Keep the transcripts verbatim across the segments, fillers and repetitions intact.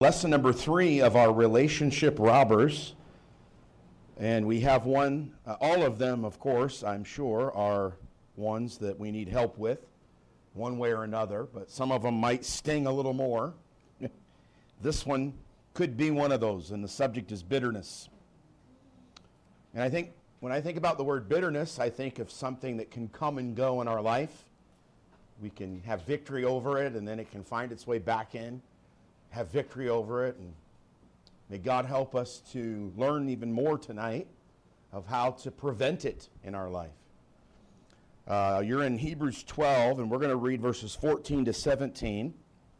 Lesson number three of our relationship robbers, and we have one, uh, all of them, of course, I'm sure, are ones that we need help with, one way or another, but some of them might sting a little more. This one could be one of those, and the subject is bitterness. And I think, when I think about the word bitterness, I think of something that can come and go in our life. We can have victory over it, and then it can find its way back in. Have victory over it, and may God help us to learn even more tonight of how to prevent it in our life. Uh, you're in Hebrews twelve, and we're going to read verses fourteen to seventeen.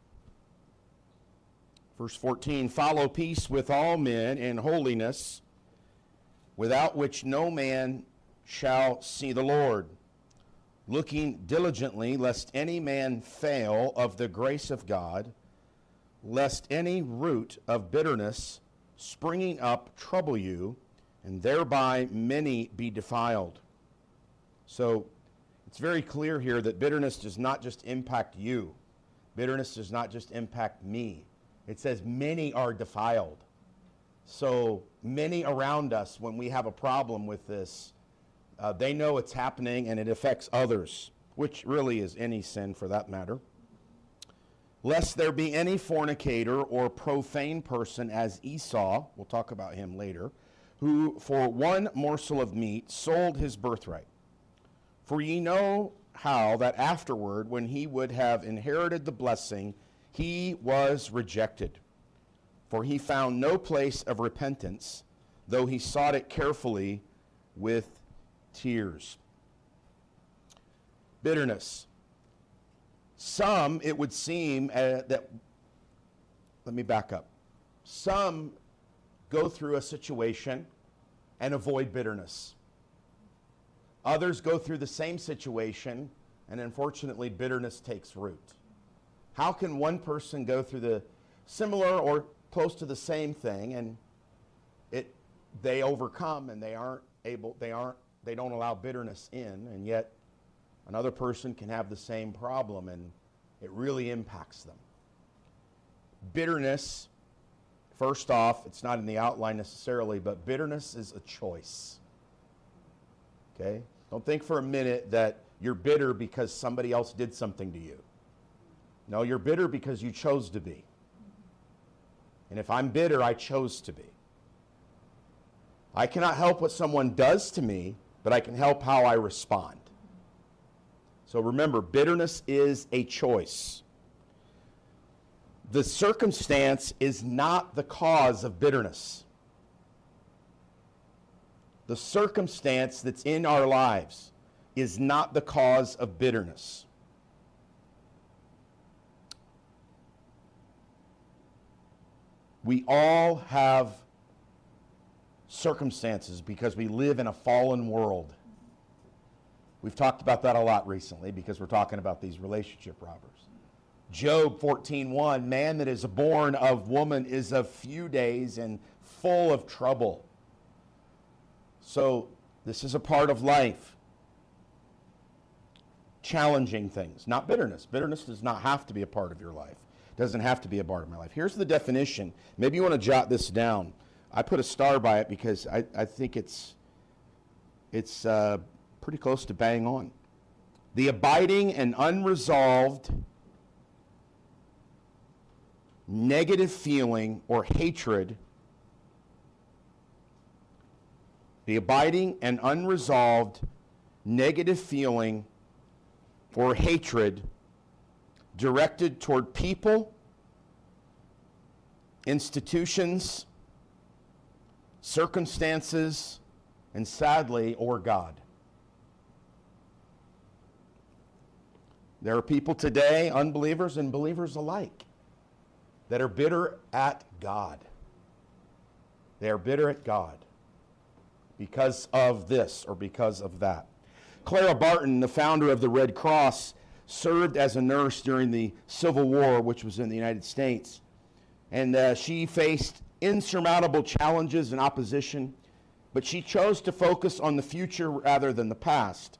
Verse fourteen, follow peace with all men and holiness, without which no man shall see the Lord, looking diligently lest any man fail of the grace of God, lest any root of bitterness springing up trouble you, and thereby many be defiled. So it's very clear here that bitterness does not just impact you. Bitterness does not just impact me. It says many are defiled. So many around us, when we have a problem with this, uh, they know it's happening and it affects others, which really is any sin for that matter. Lest there be any fornicator or profane person as Esau, we'll talk about him later, who for one morsel of meat sold his birthright. For ye know how that afterward, when he would have inherited the blessing, he was rejected. For he found no place of repentance, though he sought it carefully with tears. Bitterness. Some, it would seem uh, that, let me back up. Some go through a situation and avoid bitterness. Others go through the same situation and unfortunately bitterness takes root. How can one person go through the similar or close to the same thing and it they overcome and they aren't able, they aren't, they don't allow bitterness in, and yet another person can have the same problem and it really impacts them. Bitterness, first off, it's not in the outline necessarily, but bitterness is a choice. Okay? Don't think for a minute that you're bitter because somebody else did something to you. No, you're bitter because you chose to be. And if I'm bitter, I chose to be. I cannot help what someone does to me, but I can help how I respond. So remember, bitterness is a choice. The circumstance is not the cause of bitterness. The circumstance that's in our lives is not the cause of bitterness. We all have circumstances because we live in a fallen world. We've talked about that a lot recently because we're talking about these relationship robbers. Job fourteen one, man that is born of woman is of few days and full of trouble. So this is a part of life. Challenging things, not bitterness. Bitterness does not have to be a part of your life. It doesn't have to be a part of my life. Here's the definition. Maybe you want to jot this down. I put a star by it because I, I think it's it's uh, pretty close to bang on. The abiding and unresolved negative feeling or hatred, the abiding and unresolved negative feeling or hatred directed toward people, institutions, circumstances, and sadly, or God. There are people today, unbelievers and believers alike, that are bitter at God. They are bitter at God because of this or because of that. Clara Barton, the founder of the Red Cross, served as a nurse during the Civil War, which was in the United States. And uh, she faced insurmountable challenges and opposition, but she chose to focus on the future rather than the past.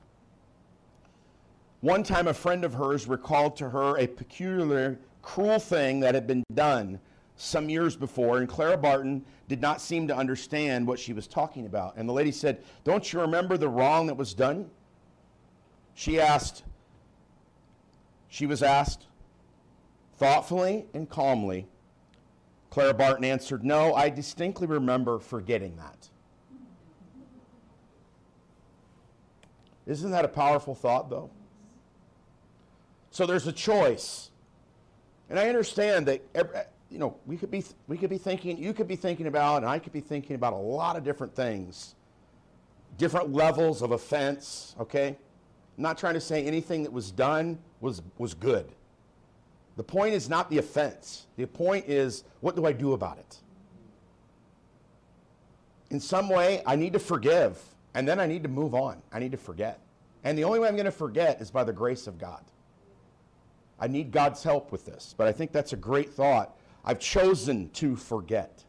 One time a friend of hers recalled to her a peculiar, cruel thing that had been done some years before, and Clara Barton did not seem to understand what she was talking about. And the lady said, "Don't you remember the wrong that was done?" She asked, she was asked, thoughtfully and calmly. Clara Barton answered, "No, I distinctly remember forgetting that." Isn't that a powerful thought, though? So there's a choice. And I understand that, you know, we could be we could be thinking, you could be thinking about, and I could be thinking about a lot of different things, different levels of offense, okay? I'm not trying to say anything that was done was, was good. The point is not the offense. The point is, what do I do about it? In some way, I need to forgive, and then I need to move on. I need to forget. And the only way I'm going to forget is by the grace of God. I need God's help with this, but I think that's a great thought. I've chosen to forget.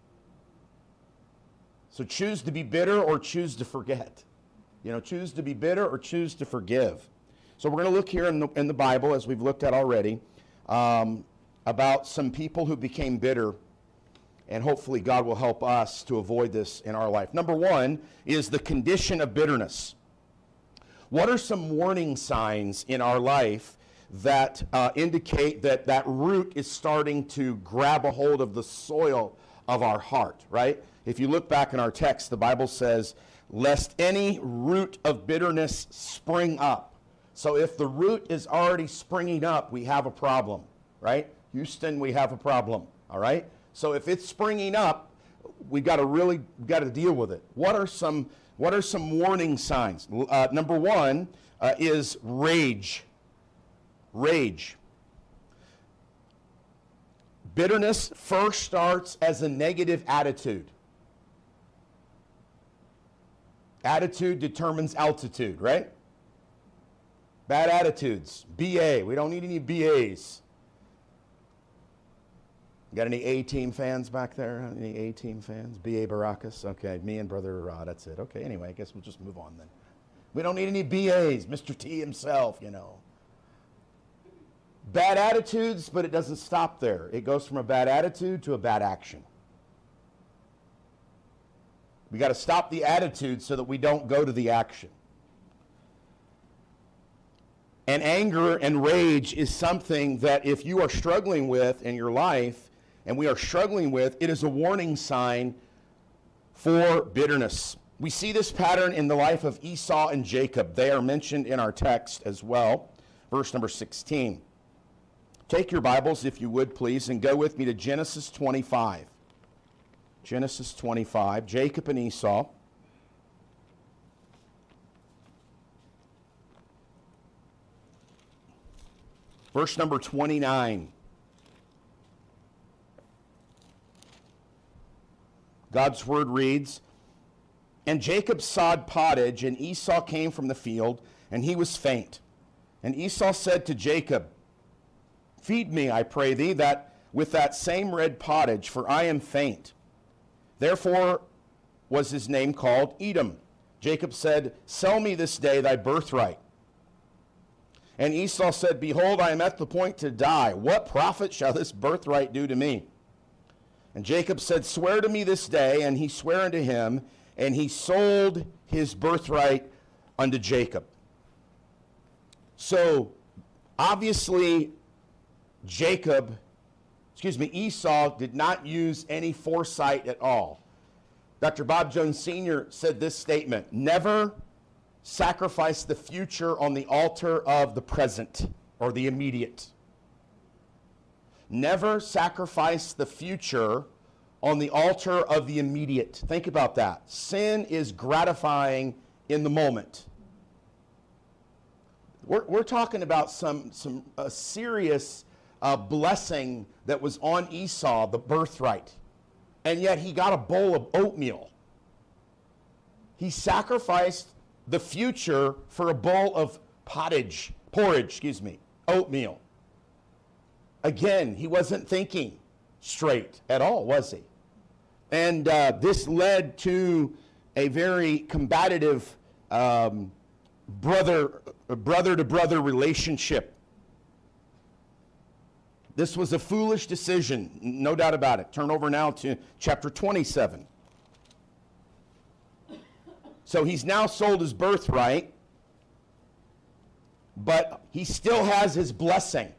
So choose to be bitter or choose to forget. You know, choose to be bitter or choose to forgive. So we're going to look here in the, in the Bible, as we've looked at already, um, about some people who became bitter, and hopefully God will help us to avoid this in our life. Number one is the condition of bitterness. What are some warning signs in our life that uh, indicate that that root is starting to grab a hold of the soil of our heart, right? If you look back in our text, the Bible says, "Lest any root of bitterness spring up." So if the root is already springing up, we have a problem, right? Houston, we have a problem, all right? So if it's springing up, we've got to really got to deal with it. What are some what are some warning signs? Uh, number one uh, is rage. Rage. Bitterness first starts as a negative attitude. Attitude determines altitude, right? Bad attitudes. B A. We don't need any B As. Got any A-team fans back there? Any A-team fans? B A Baracus? Okay, me and Brother Rod, that's it. Okay, anyway, I guess we'll just move on then. We don't need any B As. Mister T himself, you know. Bad attitudes, but it doesn't stop there. It goes from a bad attitude to a bad action. We got to stop the attitude so that we don't go to the action. And anger and rage is something that if you are struggling with in your life, and we are struggling with, it is a warning sign for bitterness. We see this pattern in the life of Esau and Jacob. They are mentioned in our text as well. Verse number sixteen. Take your Bibles, if you would, please, and go with me to Genesis twenty-five. Genesis twenty-five, Jacob and Esau. Verse number twenty-nine. God's word reads, "And Jacob sawed pottage, and Esau came from the field, and he was faint. And Esau said to Jacob, Feed me, I pray thee, that with that same red pottage, for I am faint. Therefore was his name called Edom. Jacob said, Sell me this day thy birthright. And Esau said, Behold, I am at the point to die. What profit shall this birthright do to me? And Jacob said, Swear to me this day. And he sware unto him, and he sold his birthright unto Jacob." So, obviously, Jacob, excuse me, Esau did not use any foresight at all. Doctor Bob Jones Senior said this statement: "Never sacrifice the future on the altar of the present or the immediate." Never sacrifice the future on the altar of the immediate. Think about that. Sin is gratifying in the moment. We're, we're talking about some, some a serious uh, blessing that was on Esau, the birthright. And yet he got a bowl of oatmeal. He sacrificed the future for a bowl of pottage, porridge, excuse me, oatmeal. Again, he wasn't thinking straight at all, was he? And uh, this led to a very combative um, brother, brother to brother relationship. This was a foolish decision, no doubt about it. Turn over now to chapter twenty-seven. So he's now sold his birthright, but he still has his blessing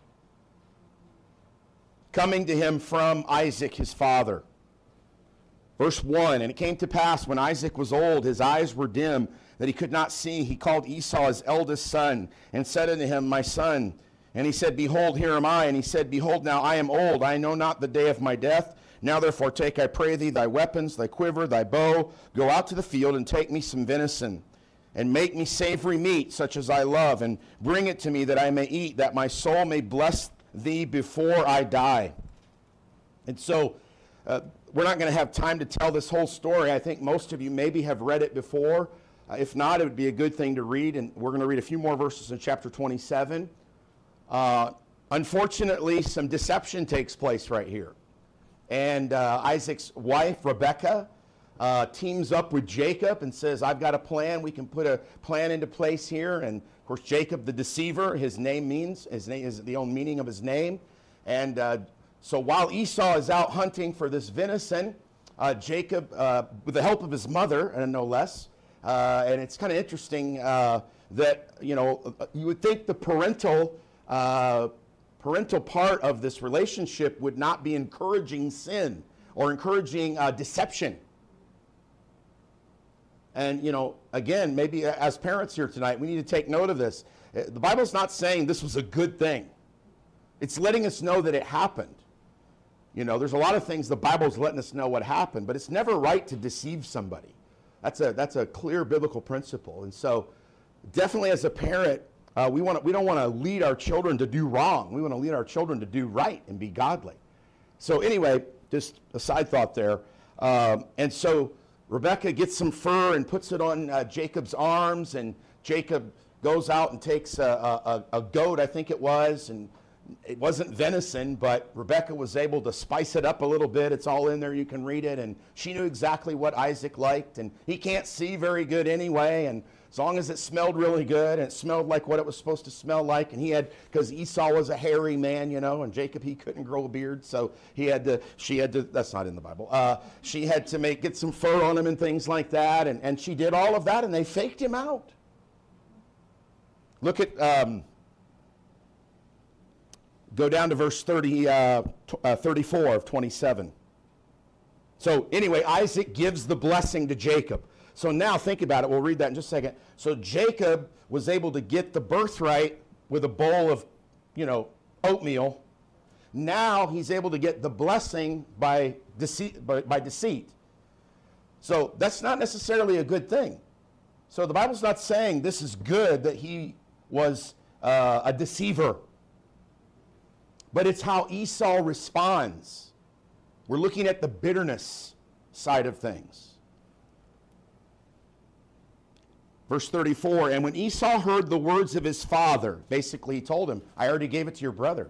coming to him from Isaac, his father. Verse one, and it came to pass when Isaac was old, his eyes were dim, that he could not see. He called Esau his eldest son, and said unto him, My son. And he said, Behold, here am I. And he said, Behold, now I am old, I know not the day of my death. Now therefore take, I pray thee, thy weapons, thy quiver, thy bow, go out to the field, and take me some venison, and make me savory meat, such as I love, and bring it to me, that I may eat, that my soul may bless thee before I die. And so, uh, we're not going to have time to tell this whole story. I think most of you maybe have read it before. Uh, if not, it would be a good thing to read, and we're going to read a few more verses in chapter twenty-seven. Uh, unfortunately, some deception takes place right here. And uh, Isaac's wife, Rebekah, uh, teams up with Jacob and says, I've got a plan. We can put a plan into place here. And, of course, Jacob the deceiver, his name means, his name is the own meaning of his name. And uh, so while Esau is out hunting for this venison, uh, Jacob, uh, with the help of his mother, and no less, uh, and it's kind of interesting uh, that, you know, you would think the parental uh, parental part of this relationship would not be encouraging sin or encouraging uh, deception. And, you know, again, maybe as parents here tonight, we need to take note of this. The Bible's not saying this was a good thing. It's letting us know that it happened. You know, there's a lot of things the Bible's letting us know what happened, but it's never right to deceive somebody. That's a, that's a clear biblical principle. And so definitely as a parent, Uh, we want we don't want to lead our children to do wrong. We want to lead our children to do right and be godly. So anyway, just a side thought there. Um, and so Rebekah gets some fur and puts it on uh, Jacob's arms, and Jacob goes out and takes a, a, a goat, I think it was, and it wasn't venison, but Rebekah was able to spice it up a little bit. It's all in there. You can read it. And she knew exactly what Isaac liked, and he can't see very good anyway, and as long as it smelled really good, and it smelled like what it was supposed to smell like, and he had, because Esau was a hairy man, you know, and Jacob, he couldn't grow a beard, so he had to, she had to, that's not in the Bible, uh, she had to make, get some fur on him and things like that, and, and she did all of that, and they faked him out. Look at, um, go down to verse thirty, uh, uh, thirty-four of twenty-seven. So anyway, Isaac gives the blessing to Jacob. So now think about it. We'll read that in just a second. So Jacob was able to get the birthright with a bowl of, you know, oatmeal. Now he's able to get the blessing by deceit. By, by deceit. So that's not necessarily a good thing. So the Bible's not saying this is good that he was uh, a deceiver. But it's how Esau responds. We're looking at the bitterness side of things. Verse thirty-four, and when Esau heard the words of his father, basically he told him, I already gave it to your brother.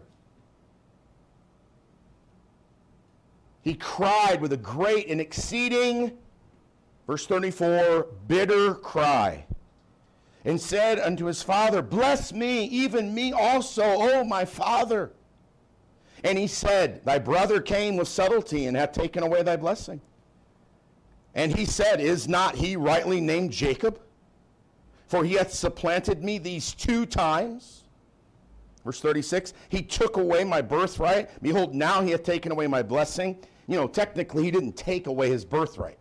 He cried with a great and exceeding, verse thirty-four, bitter cry, and said unto his father, bless me, even me also, O my father. And he said, thy brother came with subtlety and hath taken away thy blessing. And he said, is not he rightly named Jacob? For he hath supplanted me these two times. Verse thirty-six, he took away my birthright. Behold, now he hath taken away my blessing. You know, technically he didn't take away his birthright.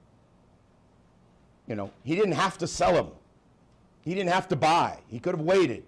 You know, he didn't have to sell him. He didn't have to buy. He could have waited.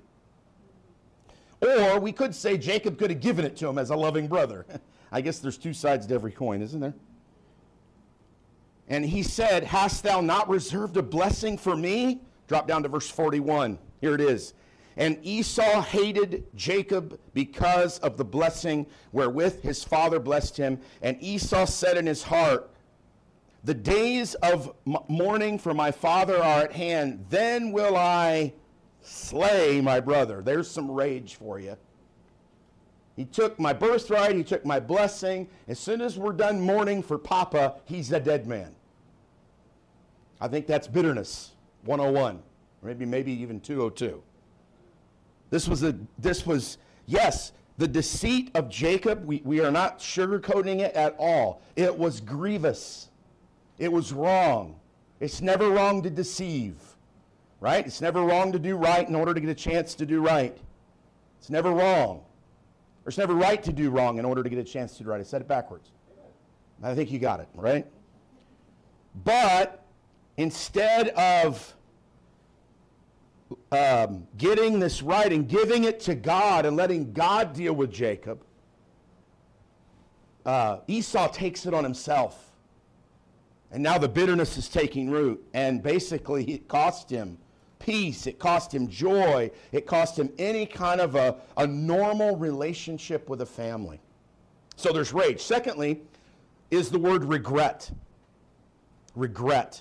Or we could say Jacob could have given it to him as a loving brother. I guess there's two sides to every coin, isn't there? And he said, hast thou not reserved a blessing for me? Drop down to verse forty-one. Here it is. And Esau hated Jacob because of the blessing wherewith his father blessed him. And Esau said in his heart, the days of mourning for my father are at hand. Then will I slay my brother. There's some rage for you. He took my birthright. He took my blessing. As soon as we're done mourning for Papa, he's a dead man. I think that's bitterness. one oh one, or maybe maybe even two oh two. This was a this was yes, The deceit of Jacob, we, we are not sugarcoating it at all. It was grievous. It was wrong. It's never wrong to deceive, right? It's never wrong to do right in order to get a chance to do right. It's never wrong. Or it's never right to do wrong in order to get a chance to do right. I said it backwards. I think you got it, right? But instead of um, getting this right and giving it to God and letting God deal with Jacob, uh, Esau takes it on himself. And now the bitterness is taking root. And basically it cost him peace. It cost him joy. It cost him any kind of a, a normal relationship with a family. So there's rage. Secondly, is the word regret. Regret.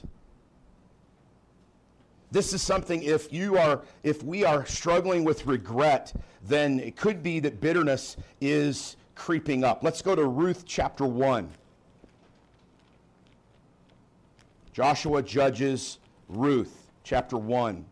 This is something, if you are, if we are struggling with regret, then it could be that bitterness is creeping up. Let's go to Ruth chapter one. Joshua judges Ruth chapter one.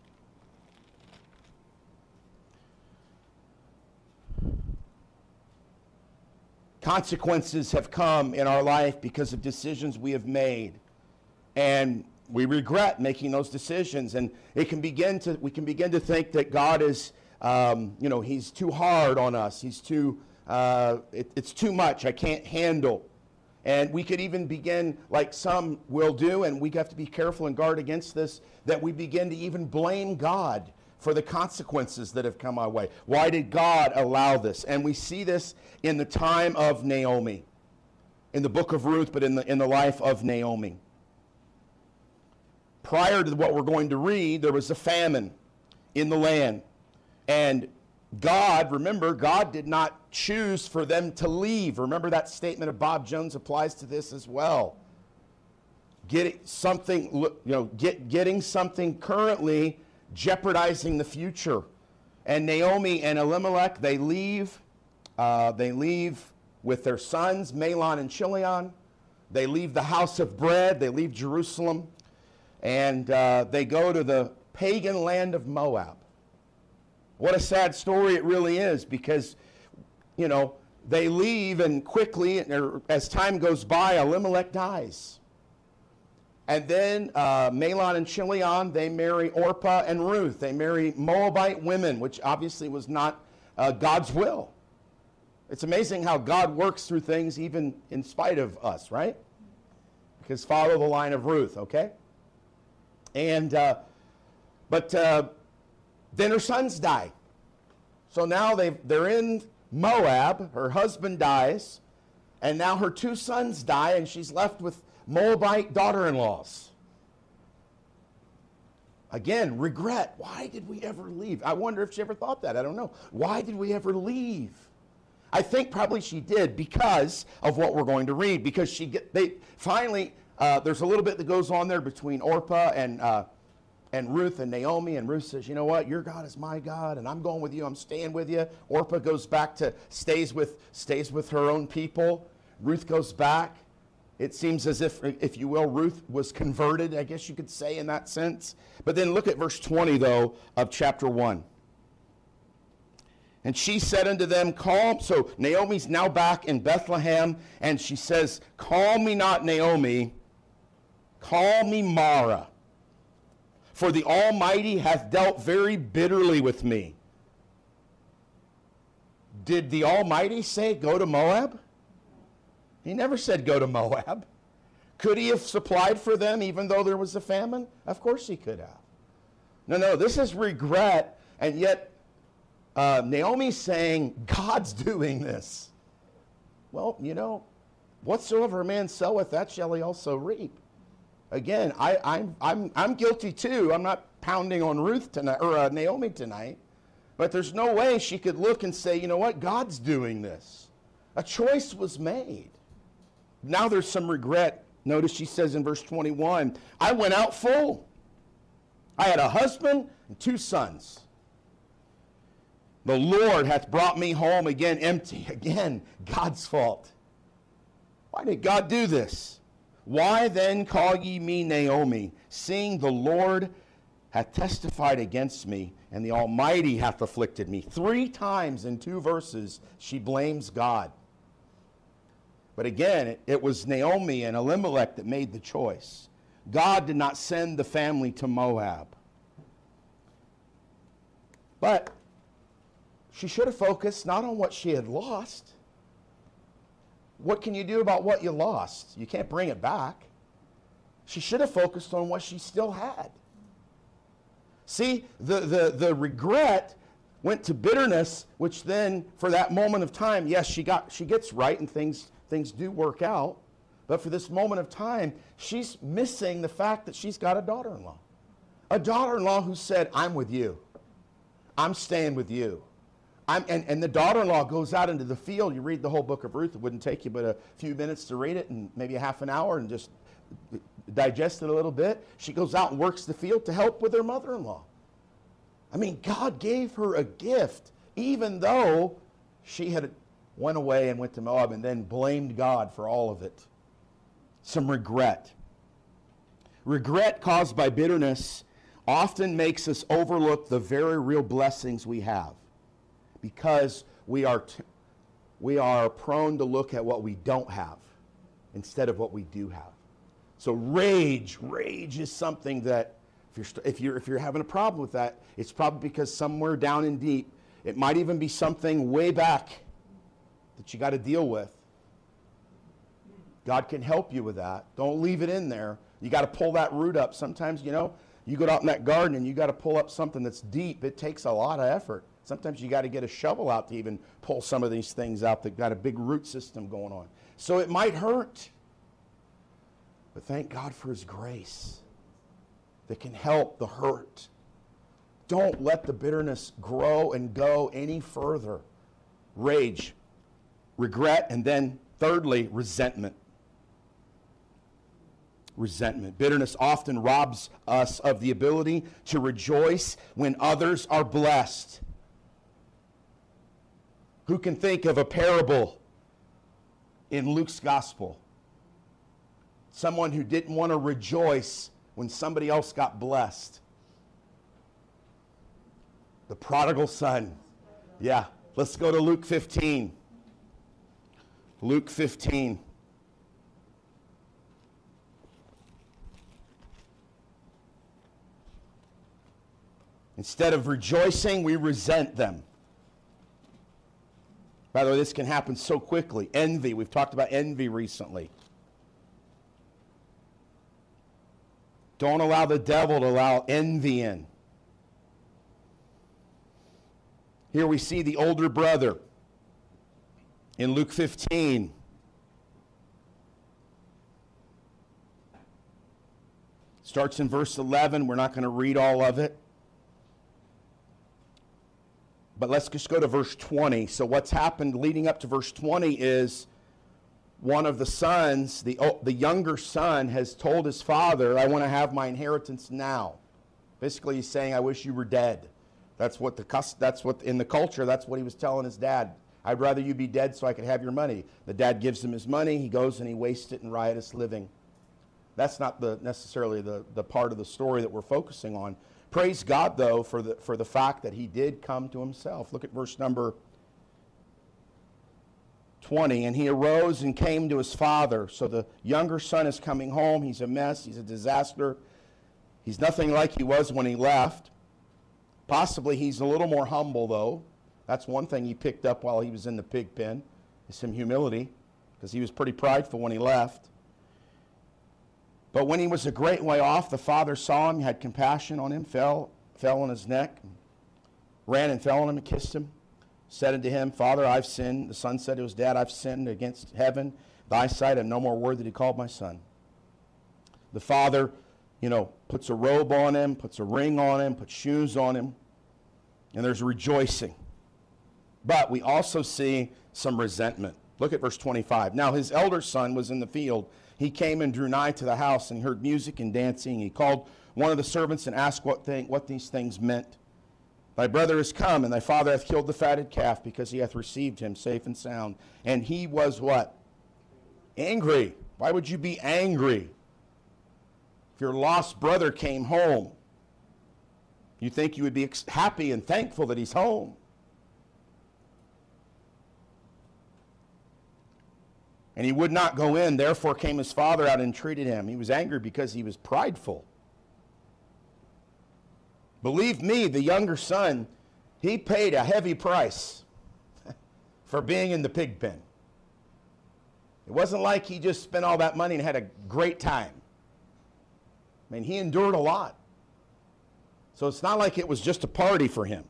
Consequences have come in our life because of decisions we have made, and we regret making those decisions. And it can begin to we can begin to think that God is, um, you know, He's too hard on us. He's too uh, it, it's too much. I can't handle. And we could even begin, like some will do, and we have to be careful and guard against this, that we begin to even blame God for the consequences that have come our way. Why did God allow this? And we see this in the time of Naomi, in the book of Ruth, but in the, in the life of Naomi. Prior to what we're going to read, there was a famine in the land. And God, remember, God did not choose for them to leave. Remember that statement of Bob Jones applies to this as well. Getting something, you know, get, getting something currently jeopardizing the future. And Naomi and Elimelech, they leave. Uh, they leave with their sons, Mahlon and Chilion. They leave the house of bread. They leave Jerusalem. And uh, they go to the pagan land of Moab. What a sad story it really is, because, you know, they leave, and quickly, as time goes by, Elimelech dies. And then uh, Mahlon and Chilion, they marry Orpah and Ruth. They marry Moabite women, which obviously was not uh, God's will. It's amazing how God works through things even in spite of us, right? Because follow the line of Ruth, okay? And, uh, but... Uh, Then her sons die. So now they've, they're in Moab. Her husband dies. And now her two sons die, and she's left with Moabite daughter-in-laws. Again, regret. Why did we ever leave? I wonder if she ever thought that. I don't know. Why did we ever leave? I think probably she did because of what we're going to read. Because she get, they finally, uh, there's a little bit that goes on there between Orpah and uh, and Ruth and Naomi, and Ruth says, you know what, your God is my God, and I'm going with you, I'm staying with you. Orpah goes back to, stays with, stays with her own people. Ruth goes back. It seems as if, if you will, Ruth was converted, I guess you could say in that sense. But then look at verse twenty, though, of chapter one. And she said unto them, call, so Naomi's now back in Bethlehem, and she says, call me not Naomi, call me Mara. For the Almighty hath dealt very bitterly with me. Did the Almighty say go to Moab? He never said go to Moab. Could he have supplied for them even though there was a famine? Of course he could have. No, no, this is regret, and yet uh, Naomi's saying God's doing this. Well, you know, whatsoever a man soweth, that shall he also reap. Again, I, I'm, I'm, I'm guilty too. I'm not pounding on Ruth tonight, or uh, Naomi tonight. But there's no way she could look and say, you know what, God's doing this. A choice was made. Now there's some regret. Notice she says in verse twenty-one, I went out full. I had a husband and two sons. The Lord hath brought me home again empty. Again, God's fault. Why did God do this? Why then call ye me Naomi, seeing the Lord hath testified against me, and the Almighty hath afflicted me. Three times in two verses, she blames God. But again, it, it was Naomi and Elimelech that made the choice. God did not send the family to Moab. But she should have focused not on what she had lost. What can you do about what you lost? You can't bring it back. She should have focused on what she still had. See, the, the, the regret went to bitterness, which then, for that moment of time, yes, she got she gets right and things, things do work out. But for this moment of time, she's missing the fact that she's got a daughter-in-law. A daughter-in-law who said, I'm with you. I'm staying with you. I'm, and, and the daughter-in-law goes out into the field. You read the whole book of Ruth. It wouldn't take you but a few minutes to read it, and maybe a half an hour, and just digest it a little bit. She goes out and works the field to help with her mother-in-law. I mean, God gave her a gift, even though she had went away and went to Moab and then blamed God for all of it. Some regret. Regret caused by bitterness often makes us overlook the very real blessings we have, because we are t- we are prone to look at what we don't have instead of what we do have. So rage, rage is something that if you're st- if you're if you're having a problem with that, it's probably because somewhere down in deep, it might even be something way back that you got to deal with. God can help you with that. Don't leave it in there. You got to pull that root up. Sometimes, you know, you go out in that garden and you got to pull up something that's deep. It takes a lot of effort. Sometimes you got to get a shovel out to even pull some of these things out that got a big root system going on. So it might hurt. But thank God for His grace that can help the hurt. Don't let the bitterness grow and go any further. Rage, regret, and then thirdly, resentment. Resentment. Bitterness often robs us of the ability to rejoice when others are blessed. Who can think of a parable in Luke's gospel? Someone who didn't want to rejoice when somebody else got blessed. The prodigal son. Yeah, let's go to Luke fifteen. Luke fifteen. Instead of rejoicing, we resent them. By the way, this can happen so quickly. Envy. We've talked about envy recently. Don't allow the devil to allow envy in. Here we see the older brother in Luke fifteen. Starts in verse eleven. We're not going to read all of it. But let's just go to verse twenty. So what's happened leading up to verse twenty is one of the sons, the, the younger son, has told his father, I want to have my inheritance now. Basically, he's saying, I wish you were dead. That's what the that's what in the culture, that's what he was telling his dad. I'd rather you be dead so I could have your money. The dad gives him his money. He goes and he wastes it in riotous living. That's not the necessarily the, the part of the story that we're focusing on. Praise God, though, for the, for the fact that he did come to himself. Look at verse number twenty. And he arose and came to his father. So the younger son is coming home. He's a mess. He's a disaster. He's nothing like he was when he left. Possibly he's a little more humble, though. That's one thing he picked up while he was in the pig pen, is some humility, because he was pretty prideful when he left. But when he was a great way off, the father saw him, had compassion on him, fell, fell on his neck, ran and fell on him and kissed him, said unto him, Father, I've sinned. The son said to his dad, I've sinned against heaven, thy sight, and no more word that he called my son. The father, you know, puts a robe on him, puts a ring on him, puts shoes on him, and there's rejoicing. But we also see some resentment. Look at verse twenty-five. Now his elder son was in the field. He came and drew nigh to the house, and he heard music and dancing. He called one of the servants and asked what thing, what these things meant. Thy brother is come, and thy father hath killed the fatted calf, because he hath received him safe and sound. And he was what? Angry. Why would you be angry? If your lost brother came home, You think you would be ex- happy and thankful that he's home. And he would not go in. Therefore came his father out and entreated him. He was angry because he was prideful. Believe me, the younger son, he paid a heavy price for being in the pig pen. It wasn't like he just spent all that money and had a great time. I mean, he endured a lot. So it's not like it was just a party for him.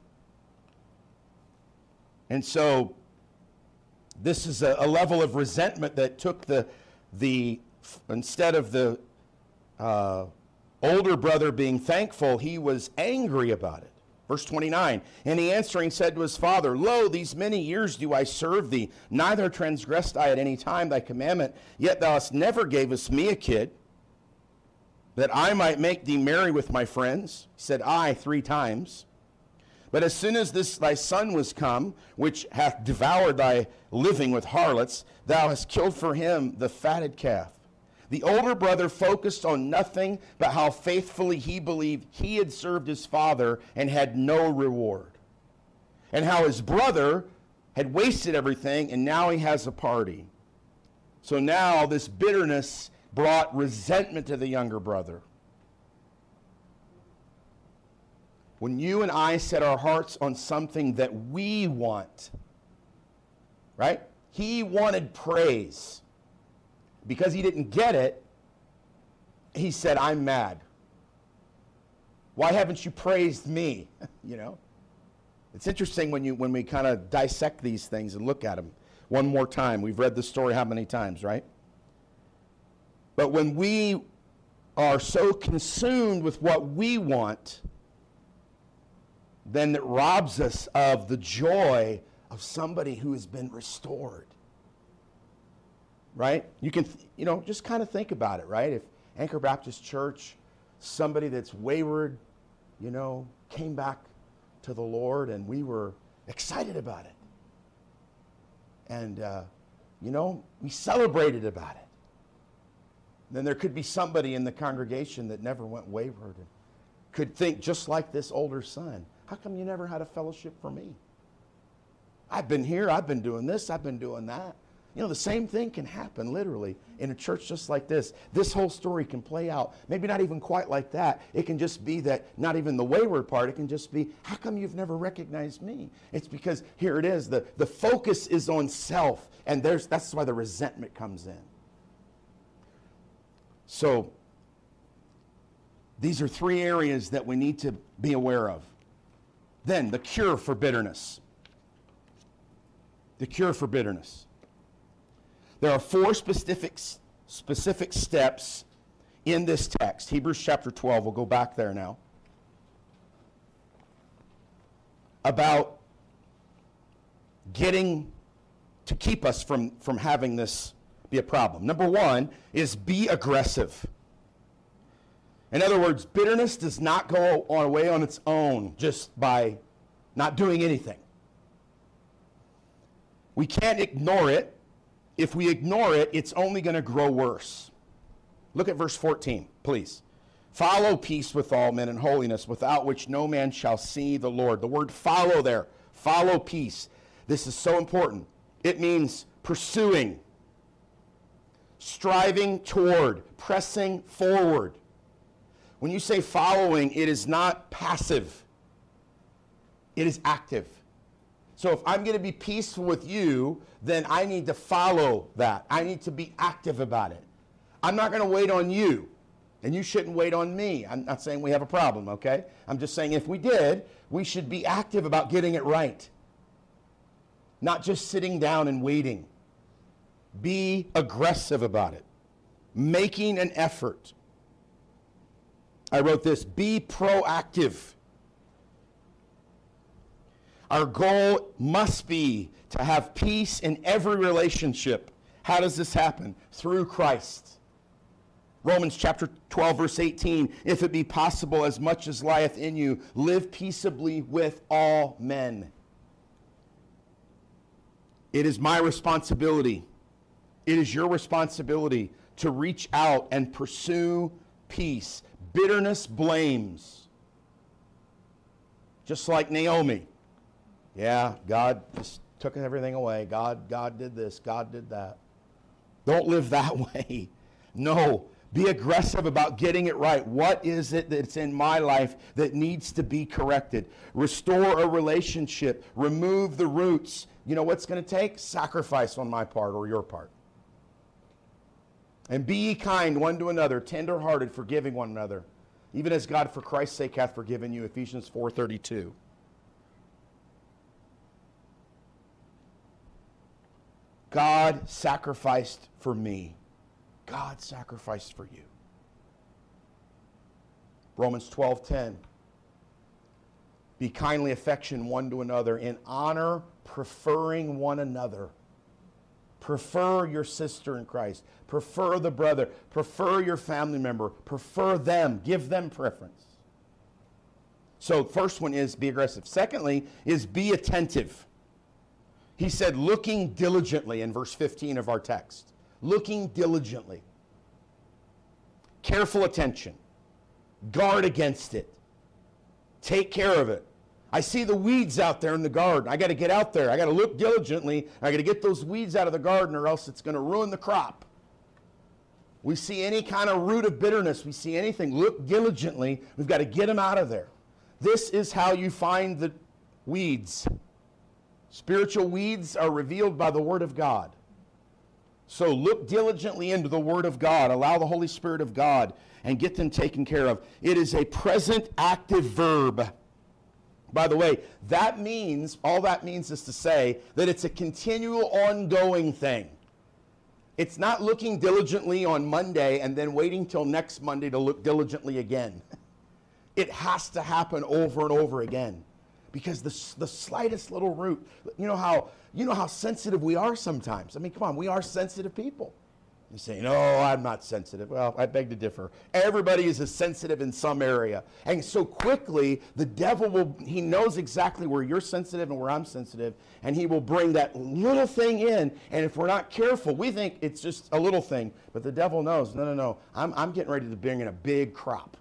And so this is a, a level of resentment that took the, the instead of the uh, older brother being thankful, he was angry about it. Verse twenty-nine, and he answering said to his father, Lo, these many years do I serve thee, neither transgressed I at any time thy commandment, yet thou hast never gavest me a kid, that I might make thee merry with my friends. He said, I, three times. But as soon as this thy son was come, which hath devoured thy living with harlots, thou hast killed for him the fatted calf. The older brother focused on nothing but how faithfully he believed he had served his father and had no reward. And how his brother had wasted everything and now he has a party. So now this bitterness brought resentment to the younger brother. When you and I set our hearts on something that we want, right? He wanted praise. Because he didn't get it, he said, I'm mad. Why haven't you praised me? You know? It's interesting when you when we kind of dissect these things and look at them. One more time. We've read this story how many times, right? But when we are so consumed with what we want, then it robs us of the joy of somebody who has been restored. Right? You can, you know, just kind of think about it, right? If Anchor Baptist Church, somebody that's wayward, you know, came back to the Lord and we were excited about it. And, uh, you know, we celebrated about it. Then there could be somebody in the congregation that never went wayward and could think just like this older son. How come you never had a fellowship for me? I've been here, I've been doing this, I've been doing that. You know, the same thing can happen literally in a church just like this. This whole story can play out. Maybe not even quite like that. It can just be that, not even the wayward part, it can just be, how come you've never recognized me? It's because, here it is, the, the focus is on self, and there's that's why the resentment comes in. So, these are three areas that we need to be aware of. Then, the cure for bitterness. The cure for bitterness. There are four specific, specific steps in this text. Hebrews chapter twelve, we'll go back there now. About getting to keep us from, from having this be a problem. Number one is be aggressive. In other words, bitterness does not go on away on its own just by not doing anything. We can't ignore it. If we ignore it, it's only going to grow worse. Look at verse fourteen, please. Follow peace with all men and holiness, without which no man shall see the Lord. The word follow there, follow peace. This is so important. It means pursuing, striving toward, pressing forward. When you say following, it is not passive. It is active. So if I'm going to be peaceful with you, then I need to follow that. I need to be active about it. I'm not going to wait on you, and you shouldn't wait on me. I'm not saying we have a problem, okay? I'm just saying if we did, we should be active about getting it right. Not just sitting down and waiting. Be aggressive about it. Making an effort. I wrote this, be proactive. Our goal must be to have peace in every relationship. How does this happen? Through Christ. Romans chapter twelve, verse eighteen, if it be possible, as much as lieth in you, live peaceably with all men. It is my responsibility. It is your responsibility to reach out and pursue peace. Bitterness blames. Just like Naomi. Yeah, God just took everything away. God, God did this. God did that. Don't live that way. No. Be aggressive about getting it right. What is it that's in my life that needs to be corrected? Restore a relationship. Remove the roots. You know what's going to take? Sacrifice on my part or your part. And be ye kind one to another, tender-hearted, forgiving one another, even as God for Christ's sake hath forgiven you. Ephesians four thirty-two. God sacrificed for me. God sacrificed for you. Romans twelve ten. Be kindly affection one to another, in honor, preferring one another. Prefer your sister in Christ. Prefer the brother. Prefer your family member. Prefer them. Give them preference. So first one is be aggressive. Secondly is be attentive. He said looking diligently in verse fifteen of our text. Looking diligently. Careful attention. Guard against it. Take care of it. I see the weeds out there in the garden. I got to get out there. I got to look diligently. I got to get those weeds out of the garden or else it's going to ruin the crop. We see any kind of root of bitterness. We see anything. Look diligently. We've got to get them out of there. This is how you find the weeds. Spiritual weeds are revealed by the Word of God. So look diligently into the Word of God. Allow the Holy Spirit of God and get them taken care of. It is a present active verb. By the way, that means, all that means is to say that it's a continual, ongoing thing. It's not looking diligently on Monday and then waiting till next Monday to look diligently again. It has to happen over and over again. Because the, the slightest little root, you know how you know how sensitive we are sometimes. I mean, come on, we are sensitive people. You say, no, I'm not sensitive. Well, I beg to differ. Everybody is a sensitive in some area. And so quickly, the devil will, he knows exactly where you're sensitive and where I'm sensitive, and he will bring that little thing in, and if we're not careful, we think it's just a little thing, but the devil knows, no, no, no, I'm, I'm getting ready to bring in a big crop.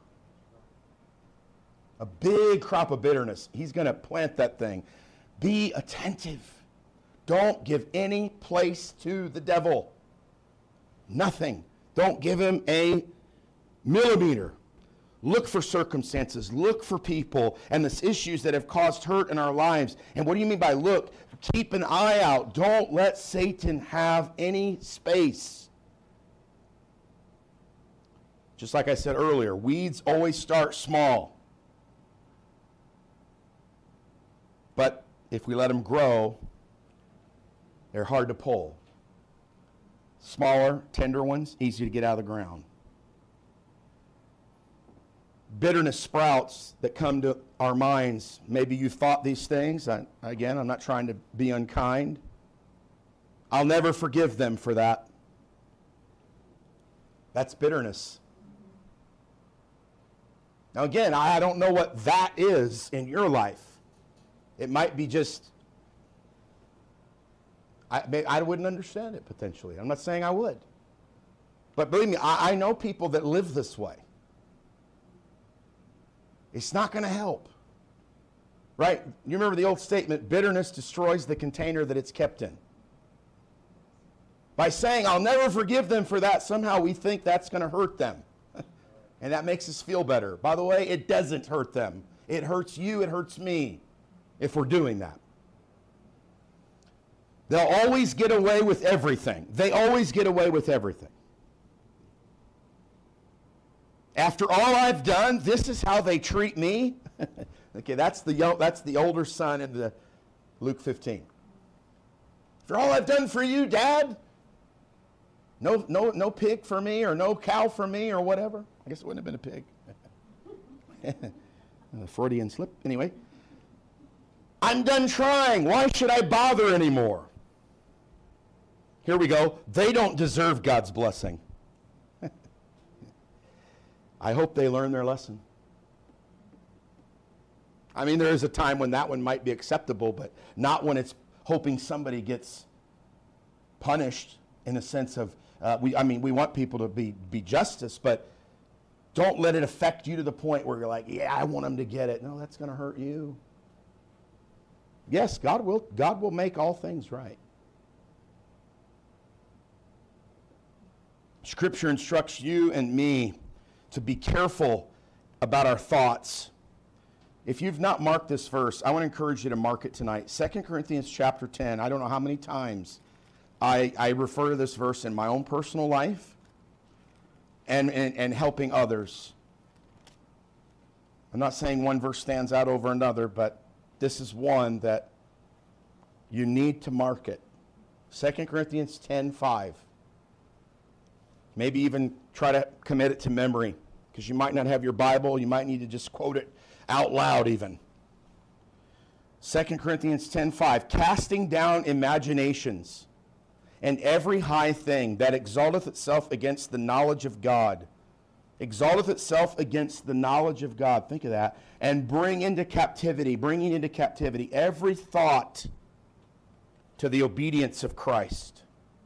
A big crop of bitterness. He's going to plant that thing. Be attentive. Don't give any place to the devil. Nothing. Don't give him a millimeter. Look for circumstances. Look for people and the issues that have caused hurt in our lives. And what do you mean by look? Keep an eye out. Don't let Satan have any space. Just like I said earlier, weeds always start small. But if we let them grow, they're hard to pull. Smaller, tender ones, easy to get out of the ground. Bitterness sprouts that come to our minds. Maybe you thought these things. I, again, I'm not trying to be unkind. I'll never forgive them for that. That's bitterness. Now again, I don't know what that is in your life. It might be just, I, I wouldn't understand it potentially. I'm not saying I would. But believe me, I, I know people that live this way. It's not going to help. Right? You remember the old statement, bitterness destroys the container that it's kept in. By saying, I'll never forgive them for that, somehow we think that's going to hurt them. And that makes us feel better. By the way, it doesn't hurt them. It hurts you, it hurts me. If we're doing that. They'll always get away with everything. They always get away with everything. After all I've done, this is how they treat me. Okay, that's the that's the older son in the Luke fifteen. After all I've done for you, Dad, no no no pig for me or no cow for me or whatever. I guess it wouldn't have been a pig. A Freudian slip. Anyway. I'm done trying. Why should I bother anymore? Here we go. They don't deserve God's blessing. I hope they learn their lesson. I mean, there is a time when that one might be acceptable, but not when it's hoping somebody gets punished in the sense of, uh, we. I mean, we want people to be, be justice, but don't let it affect you to the point where you're like, yeah, I want them to get it. No, that's going to hurt you. Yes, God will, God will make all things right. Scripture instructs you and me to be careful about our thoughts. If you've not marked this verse, I want to encourage you to mark it tonight. Second Corinthians chapter ten, I don't know how many times I, I refer to this verse in my own personal life and, and, and helping others. I'm not saying one verse stands out over another, but this is one that you need to mark it. Second Corinthians ten five. Maybe even try to commit it to memory, because you might not have your Bible. You might need to just quote it out loud even. Second Corinthians ten five. Casting down imaginations and every high thing that exalteth itself against the knowledge of God. Exalteth itself against the knowledge of God. Think of that. And bring into captivity, bringing into captivity every thought to the obedience of Christ.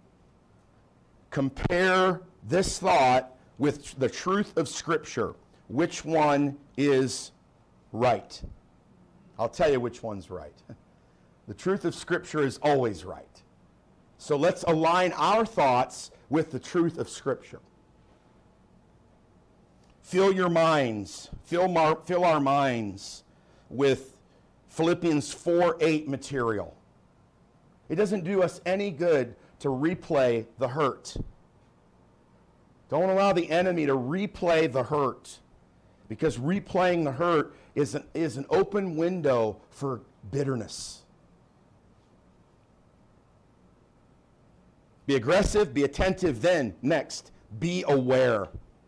Compare this thought with the truth of Scripture. Which one is right? I'll tell you which one's right. The truth of Scripture is always right. So let's align our thoughts with the truth of Scripture. Fill your minds, fill, mar- fill our minds with Philippians four eight material. It doesn't do us any good to replay the hurt. Don't allow the enemy to replay the hurt, because replaying the hurt is an, is an open window for bitterness. Be aggressive, be attentive, then, next, be aware.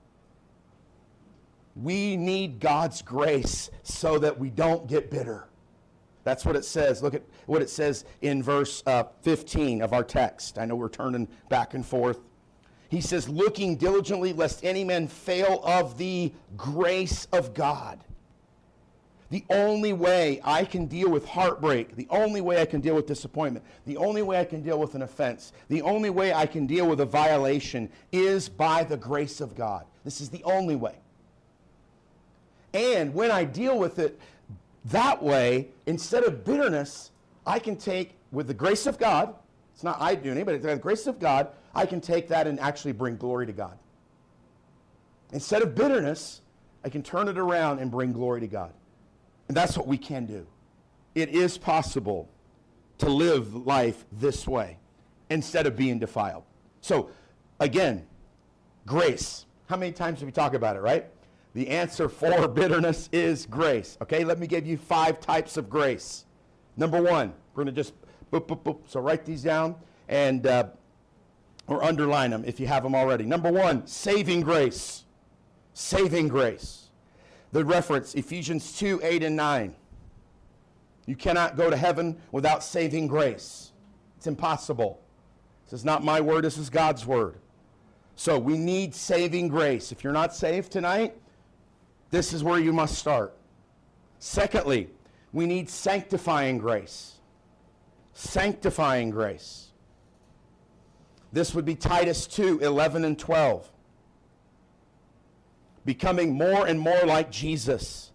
We need God's grace so that we don't get bitter. That's what it says. Look at what it says in verse uh, fifteen of our text. I know we're turning back and forth. He says, looking diligently lest any man fail of the grace of God. The only way I can deal with heartbreak, the only way I can deal with disappointment, the only way I can deal with an offense, the only way I can deal with a violation is by the grace of God. This is the only way. And when I deal with it that way, instead of bitterness, I can take, with the grace of God, it's not I doing it, but with the grace of God, I can take that and actually bring glory to God. Instead of bitterness, I can turn it around and bring glory to God. And that's what we can do. It is possible to live life this way instead of being defiled. So, again, grace. How many times have we talked about it, right? The answer for bitterness is grace. Okay, let me give you five types of grace. Number one, we're going to just boop, boop, boop. So write these down and uh, or underline them if you have them already. Number one, saving grace. Saving grace. The reference, Ephesians two, eight, and nine. You cannot go to heaven without saving grace. It's impossible. This is not my word, this is God's word. So we need saving grace. If you're not saved tonight, this is where you must start. Secondly, we need sanctifying grace. Sanctifying grace. This would be Titus two, eleven and twelve. Becoming more and more like Jesus.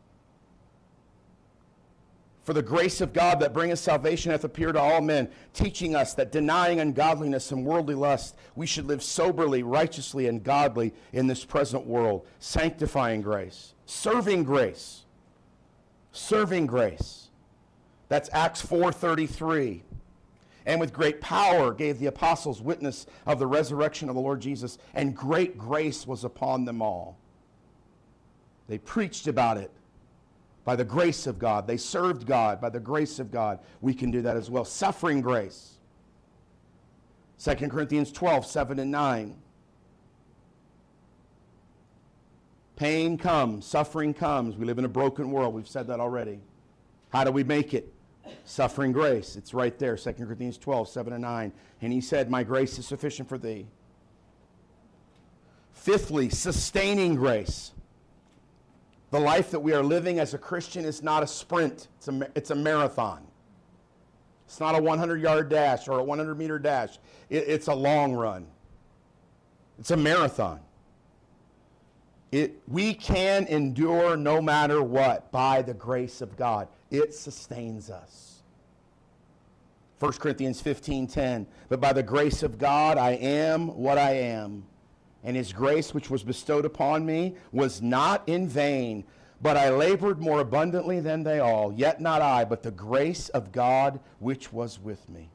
For the grace of God that bringeth salvation hath appeared to all men, teaching us that denying ungodliness and worldly lust, we should live soberly, righteously, and godly in this present world. Sanctifying grace. Serving grace. Serving grace. That's Acts four thirty-three. And with great power gave the apostles witness of the resurrection of the Lord Jesus, and great grace was upon them all. They preached about it by the grace of God. They served God by the grace of God. We can do that as well. Suffering grace. Second Corinthians twelve, seven and nine. Pain comes, suffering comes. We live in a broken world. We've said that already. How do we make it? Suffering grace. It's right there, Second Corinthians twelve, seven and nine. And he said, my grace is sufficient for thee. Fifthly, sustaining grace. The life that we are living as a Christian is not a sprint. It's a, it's a marathon. It's not a hundred-yard dash or a hundred-meter dash. It, it's a long run. It's a marathon. It, we can endure no matter what by the grace of God. It sustains us. First Corinthians fifteen ten. But by the grace of God I am what I am. And his grace which was bestowed upon me was not in vain. But I labored more abundantly than they all. Yet not I, but the grace of God which was with me.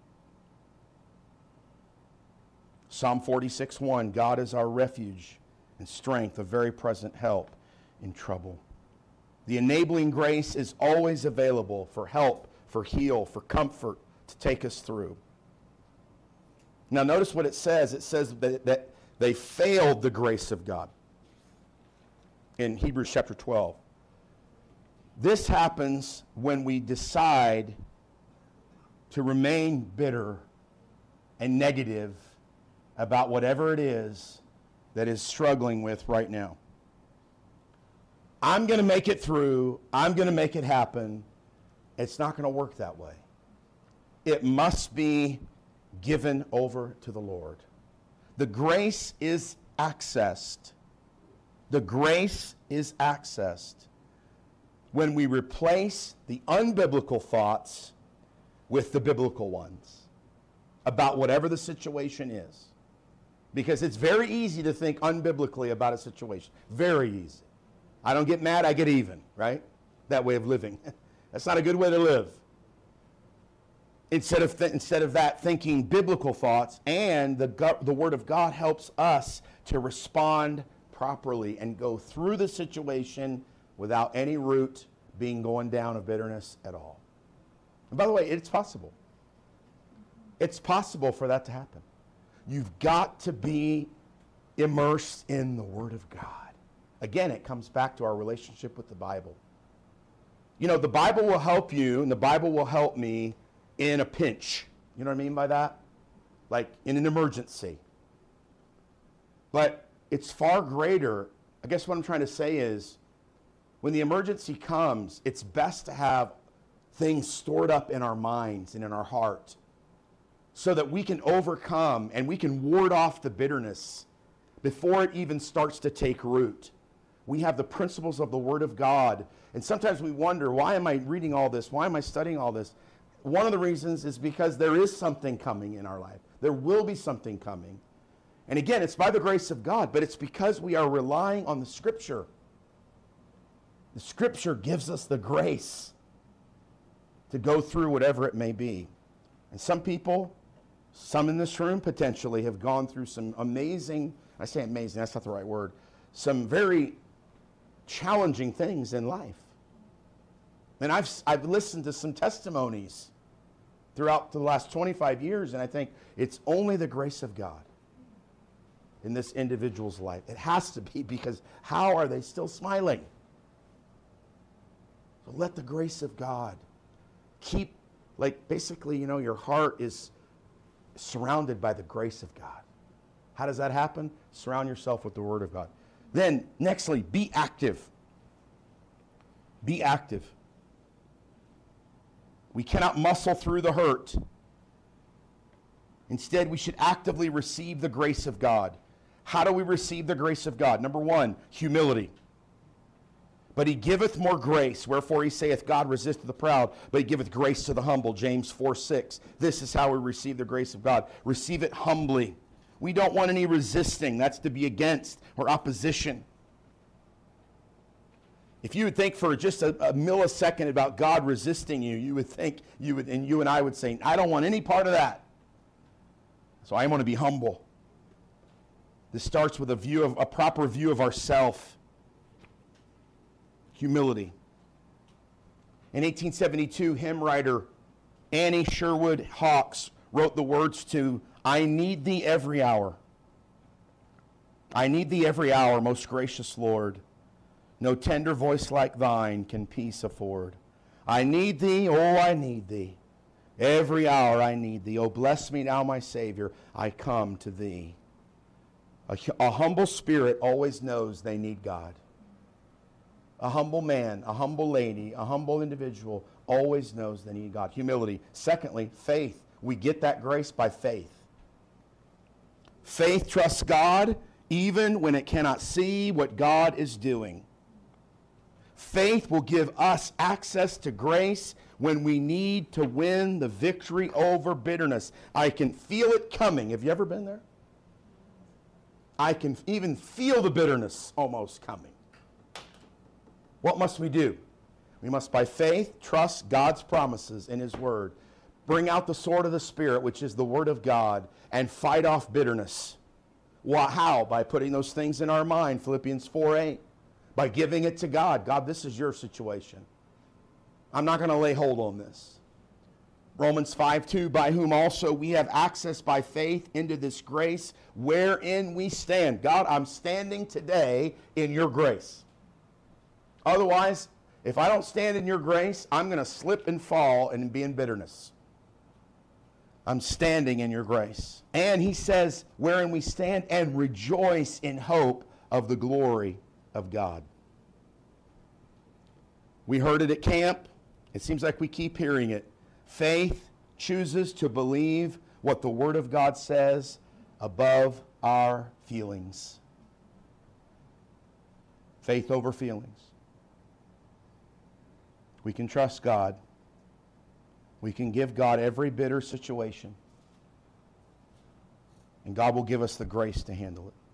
Psalm forty-six one. God is our refuge and strength, a very present help in trouble. The enabling grace is always available for help, for heal, for comfort, to take us through. Now notice what it says. It says that, that they failed the grace of God in Hebrews chapter twelve. This happens when we decide to remain bitter and negative about whatever it is that is struggling with right now. I'm going to make it through. I'm going to make it happen. It's not going to work that way. It must be given over to the Lord. The grace is accessed. The grace is accessed when we replace the unbiblical thoughts with the biblical ones about whatever the situation is. Because it's very easy to think unbiblically about a situation. Very easy. I don't get mad, I get even, right? That way of living. That's not a good way to live. Instead of, th- instead of that, thinking biblical thoughts, and the, go- the Word of God helps us to respond properly and go through the situation without any root being going down of bitterness at all. And by the way, it's possible. It's possible for that to happen. You've got to be immersed in the Word of God. Again, it comes back to our relationship with the Bible. You know, the Bible will help you, and the Bible will help me in a pinch. You know what I mean by that? Like in an emergency. But it's far greater. I guess what I'm trying to say is, when the emergency comes, it's best to have things stored up in our minds and in our heart, so that we can overcome and we can ward off the bitterness before it even starts to take root. We have the principles of the Word of God. And sometimes we wonder, why am I reading all this? Why am I studying all this? One of the reasons is because there is something coming in our life. There will be something coming. And again, it's by the grace of God, but it's because we are relying on the Scripture. The Scripture gives us the grace to go through whatever it may be. And some people, some in this room potentially, have gone through some amazing, I say amazing, that's not the right word, some very challenging things in life. And I've, I've listened to some testimonies throughout the last twenty-five years, and I think it's only the grace of God in this individual's life. It has to be, because how are they still smiling? So let the grace of God keep, like basically, you know, your heart is surrounded by the grace of God. How does that happen? Surround yourself with the Word of God. Then, nextly, be active. Be active. We cannot muscle through the hurt. Instead, we should actively receive the grace of God. How do we receive the grace of God? Number one, humility. But he giveth more grace, wherefore he saith, God resisteth the proud, but he giveth grace to the humble, James four six. This is how we receive the grace of God. Receive it humbly. We don't want any resisting. That's to be against or opposition. If you would think for just a, a millisecond about God resisting you, you would think, you would, and you and I would say, I don't want any part of that. So I want to be humble. This starts with a view of a proper view of ourself. Humility. In eighteen seventy-two, hymn writer Annie Sherwood Hawks wrote the words to I Need Thee Every Hour. I need Thee every hour, most gracious Lord. No tender voice like Thine can peace afford. I need Thee, oh, I need Thee. Every hour I need Thee. Oh, bless me now, my Savior. I come to Thee. A, a humble spirit always knows they need God. A humble man, a humble lady, a humble individual always knows they need God. Humility. Secondly, faith. We get that grace by faith. Faith trusts God even when it cannot see what God is doing. Faith will give us access to grace when we need to win the victory over bitterness. I can feel it coming. Have you ever been there? I can even feel the bitterness almost coming. What must we do? We must, by faith, trust God's promises in his word. Bring out the sword of the Spirit, which is the word of God, and fight off bitterness. Well, how? By putting those things in our mind, Philippians four eight. By giving it to God. God, this is your situation. I'm not going to lay hold on this. Romans five two, by whom also we have access by faith into this grace wherein we stand. God, I'm standing today in your grace. Otherwise, if I don't stand in your grace, I'm going to slip and fall and be in bitterness. I'm standing in your grace. And he says, wherein we stand and rejoice in hope of the glory of God. We heard it at camp. It seems like we keep hearing it. Faith chooses to believe what the Word of God says above our feelings. Faith over feelings. We can trust God. We can give God every bitter situation. And God will give us the grace to handle it.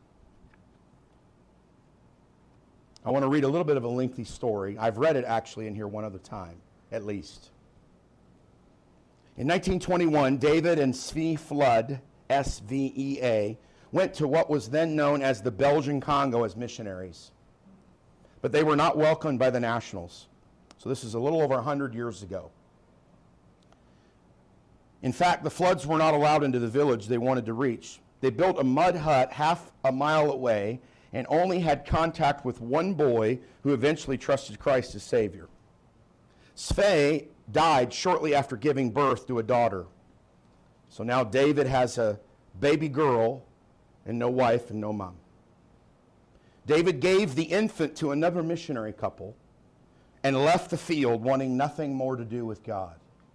I want to read a little bit of a lengthy story. I've read it actually in here one other time, at least. In nineteen twenty-one, David and Svi Flood, S V E A, went to what was then known as the Belgian Congo as missionaries. But they were not welcomed by the nationals. So this is a little over one hundred years ago. In fact, the Floods were not allowed into the village they wanted to reach. They built a mud hut half a mile away and only had contact with one boy who eventually trusted Christ as Savior. Sve died shortly after giving birth to a daughter. So now David has a baby girl and no wife and no mom. David gave the infant to another missionary couple and left the field wanting nothing more to do with God.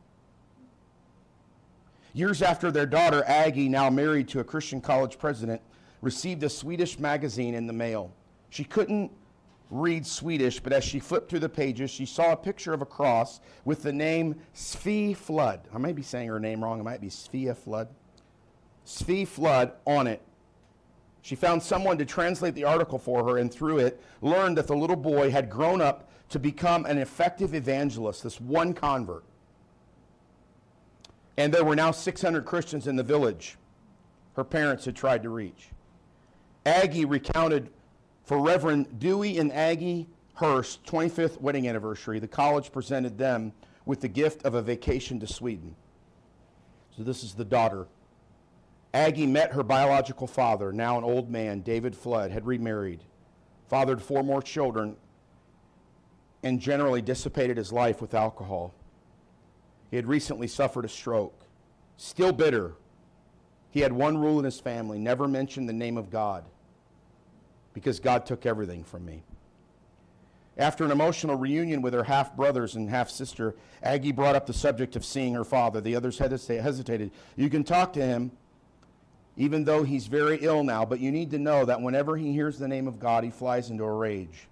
Years after their daughter Aggie, now married to a Christian college president, received a Swedish magazine in the mail. She couldn't read Swedish, but as she flipped through the pages, she saw a picture of a cross with the name Svi Flood. I may be saying her name wrong. It might be Svea Flood. Svi Flood on it. She found someone to translate the article for her, and through it, learned that the little boy had grown up to become an effective evangelist, this one convert. And there were now six hundred Christians in the village her parents had tried to reach. Aggie recounted for Reverend Dewey and Aggie Hurst's twenty-fifth wedding anniversary, the college presented them with the gift of a vacation to Sweden. So this is the daughter. Aggie met her biological father, now an old man, David Flood, had remarried, fathered four more children, and generally dissipated his life with alcohol. He had recently suffered a stroke. Still bitter, he had one rule in his family: never mention the name of God, because God took everything from me. After an emotional reunion with her half-brothers and half-sister, Aggie brought up the subject of seeing her father. The others hesitated. You can talk to him, even though he's very ill now, but you need to know that whenever he hears the name of God, he flies into a rage.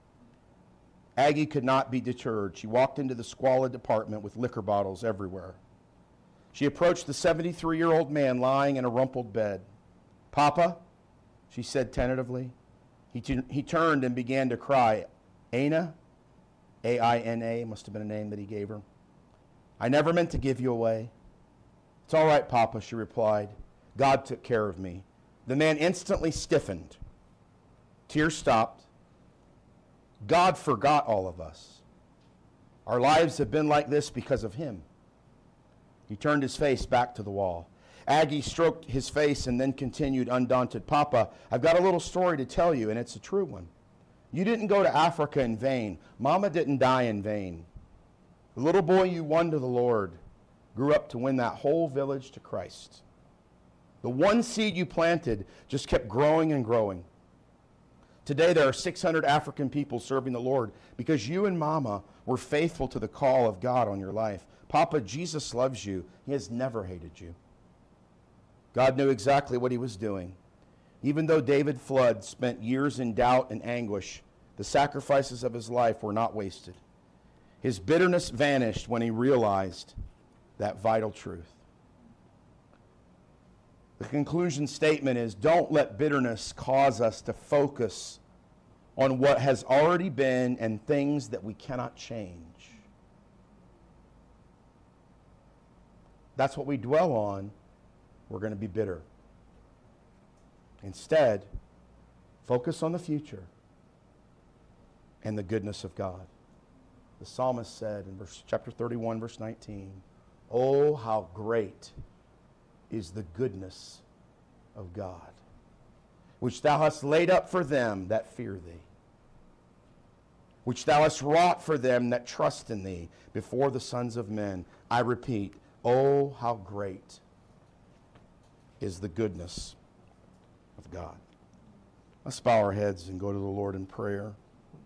Aggie could not be deterred. She walked into the squalid apartment with liquor bottles everywhere. She approached the seventy-three-year-old man lying in a rumpled bed. "Papa," she said tentatively. He, t- he turned and began to cry. "Aina?" A I N A, must have been a name that he gave her. "I never meant to give you away." "It's all right, Papa," she replied. "God took care of me." The man instantly stiffened. Tears stopped. God forgot all of us. Our lives have been like this because of him. He turned his face back to the wall. Aggie stroked his face and then continued, undaunted, "Papa, I've got a little story to tell you, and it's a true one. You didn't go to Africa in vain. Mama didn't die in vain. The little boy you won to the Lord grew up to win that whole village to Christ. The one seed you planted just kept growing and growing. Today there are six hundred African people serving the Lord because you and Mama were faithful to the call of God on your life. Papa, Jesus loves you. He has never hated you." God knew exactly what he was doing. Even though David Flood spent years in doubt and anguish, The sacrifices of his life were not wasted. His bitterness vanished when he realized that vital truth. The conclusion statement is, don't let bitterness cause us to focus on what has already been and things that we cannot change. That's what we dwell on. We're going to be bitter. Instead, focus on the future and the goodness of God. The psalmist said in verse, chapter thirty-one, verse nineteen, "Oh, how great is the goodness of God, which thou hast laid up for them that fear thee, which thou hast wrought for them that trust in thee before the sons of men." I repeat, oh, how great is the goodness of God. Let's bow our heads and go to the Lord in prayer.